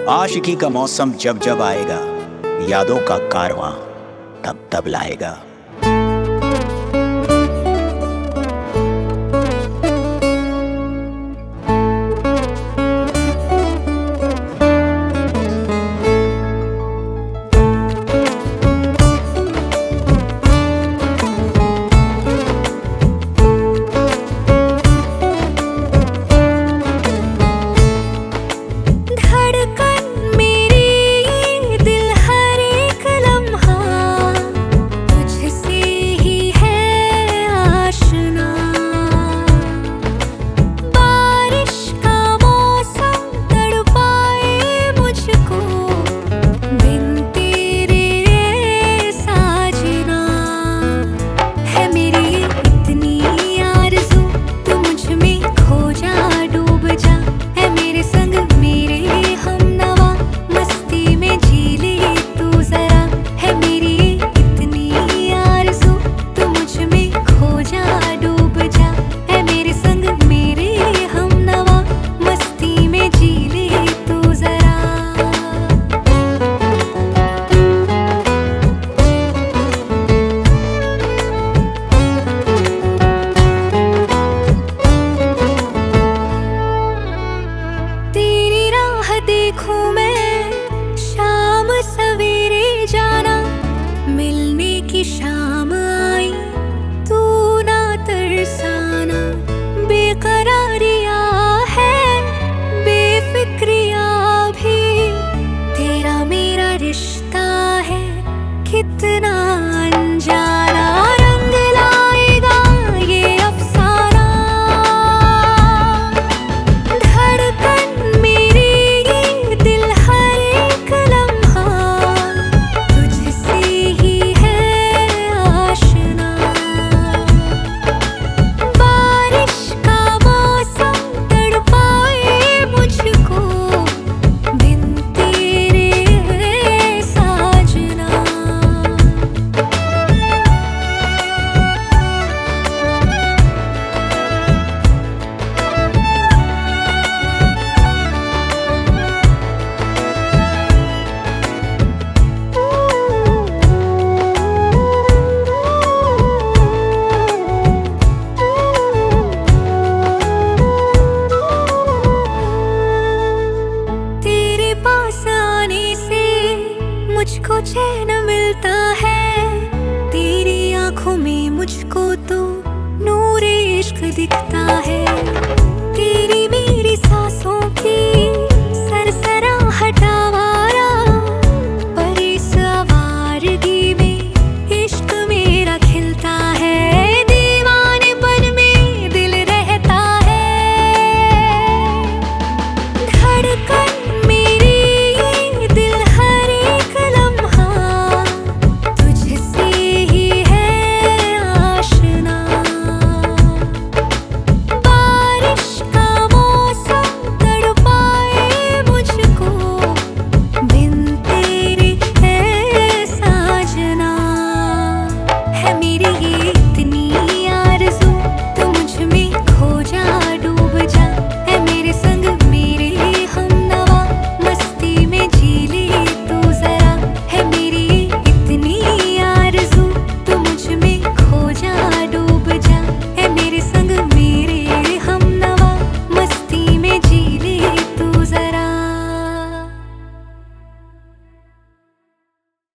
आशिकी का मौसम जब जब आएगा, यादों का कारवां तब तब लाएगा। देखूं मैं शाम सवेरे जाना, मिलने की शाम आई तू ना तरसाना। बेकरारिया है बेफिक्रिया भी, तेरा मेरा रिश्ता है कितना अनजाना। रंग लाएगा ये अफसाना, धड़कन मेरी मुझको चैन मिलता है, तेरी आंखों में मुझको तो नूर इश्क दिखता है।